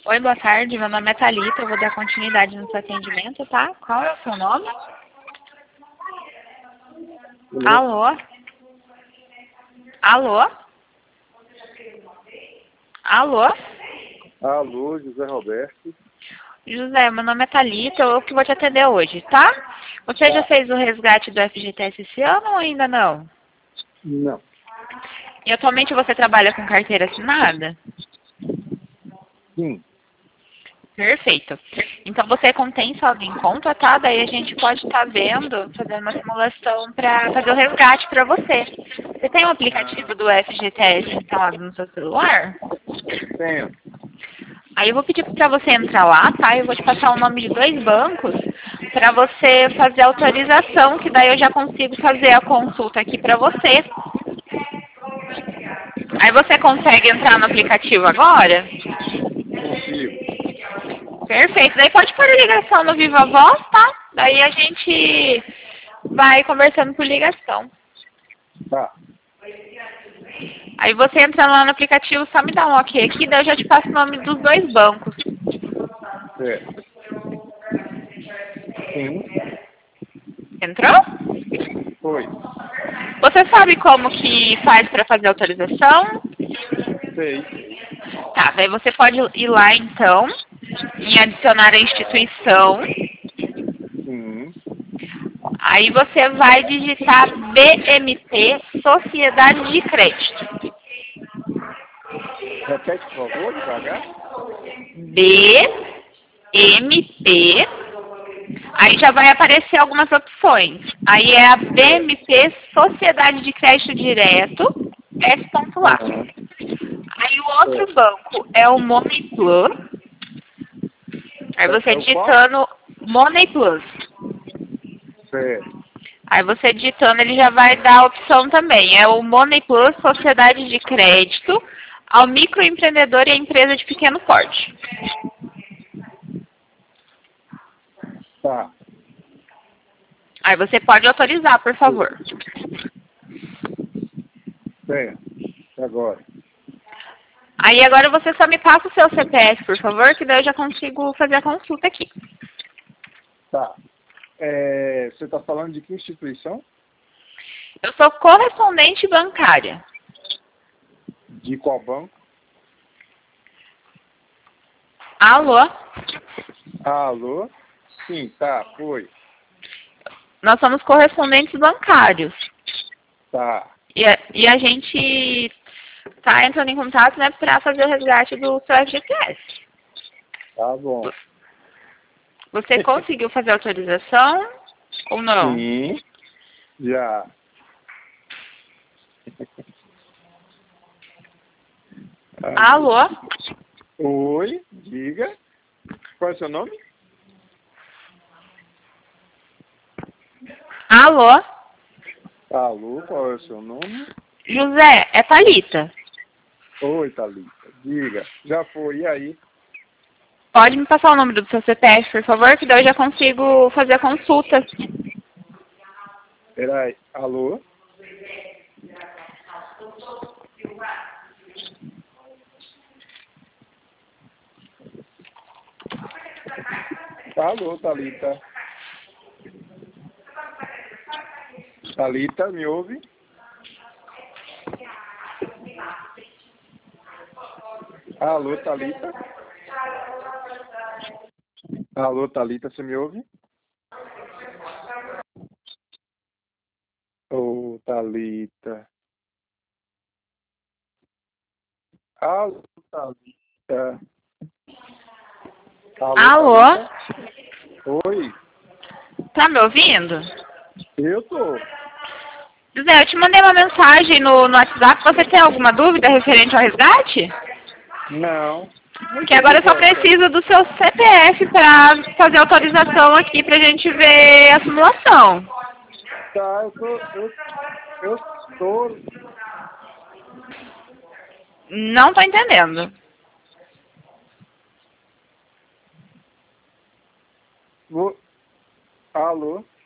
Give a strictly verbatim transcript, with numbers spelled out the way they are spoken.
Oi, boa tarde. Meu nome é Thalita. Eu vou dar continuidade no seu atendimento, tá? Qual é o seu nome? Alô? Alô? Alô? Alô, José Roberto. José, meu nome é Thalita. Eu que vou te atender hoje, tá? Você já Tá. fez o resgate do F G T S esse ano ou ainda não? Não. E atualmente você trabalha com carteira assinada? Sim. Perfeito. Então você contém saldo em conta, tá? Daí a gente pode estar vendo, fazendo uma simulação para fazer o resgate para você. Você tem um aplicativo do F G T S instalado no seu celular? Tenho. Aí eu vou pedir para você entrar lá, tá? Eu vou te passar o nome de dois bancos para você fazer a autorização, que daí eu já consigo fazer a consulta aqui para você. Aí você consegue entrar no aplicativo agora? Consigo. Perfeito. Daí pode pôr a ligação no Viva Voz, tá? Daí a gente vai conversando por ligação. Tá. Aí você entra lá no aplicativo, só me dá um ok aqui, daí eu já te passo o nome dos dois bancos. Certo. Sim. Entrou? Foi. Você sabe como que faz para fazer a autorização? Sei. Tá, daí você pode ir lá então, em adicionar a instituição. Sim. Aí você vai digitar B M T, Sociedade de Crédito. Repete, por favor, devagar. B M T. Aí já vai aparecer algumas opções. Aí é a B M T Sociedade de Crédito Direto, S.A. Aham. Aí o outro Certo. banco é o Money Plus. Aí É, você é o qual? digitando Money Plus. Certo. Aí você digitando, ele já vai dar a opção também. É o Money Plus Sociedade de Crédito ao microempreendedor e à empresa de pequeno porte. Tá. Aí você pode autorizar, por favor. Certo. E agora? Aí agora você só me passa o seu C P F, por favor, que daí eu já consigo fazer a consulta aqui. Tá. É, você está falando de que instituição? Eu sou correspondente bancária. De qual banco? Alô? Alô? Sim, tá. Foi. Nós somos correspondentes bancários. Tá. E a, e a gente está entrando em contato, né, para fazer o resgate do seu F G T S. Tá bom. Você conseguiu fazer a autorização ou não? Sim. Já. Alô? Oi, diga. Qual é o seu nome? Alô? Alô, qual é o seu nome? José, é Thalita. Oi, Thalita. Diga. Já foi, e aí? Pode me passar o nome do seu C P F, por favor, que daí eu já consigo fazer a consulta. Peraí. Alô? Alô, Thalita. Thalita, me ouve? Alô, Thalita? Alô, Thalita, você me ouve? Ô, Thalita. Alô, Thalita. Alô, Alô? Thalita? Oi, Tá me ouvindo? eu tô. José, eu te mandei uma mensagem no, no WhatsApp. Você tem alguma dúvida referente ao resgate? Não. Não Que entendi agora eu só qual é. preciso do seu C P F para fazer a autorização aqui pra gente ver a simulação. Tá, eu tô. Eu, eu tô. Não tô entendendo. Vou, alô?